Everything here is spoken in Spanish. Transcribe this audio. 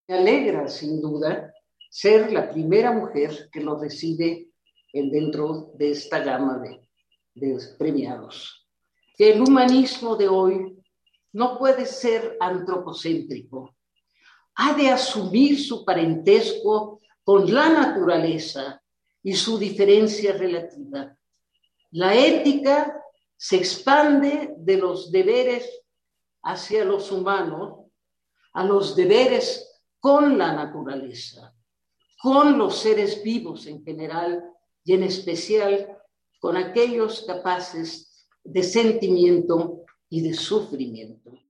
Me alegra, sin duda, ser la primera mujer que lo recibe dentro de esta gama de premiados. Que el humanismo de hoy no puede ser antropocéntrico. Ha de asumir su parentesco con la naturaleza y su diferencia relativa. La ética se expande de los deberes hacia los humanos a los deberes con la naturaleza, con los seres vivos en general y en especial con aquellos capaces de sentimiento y de sufrimiento.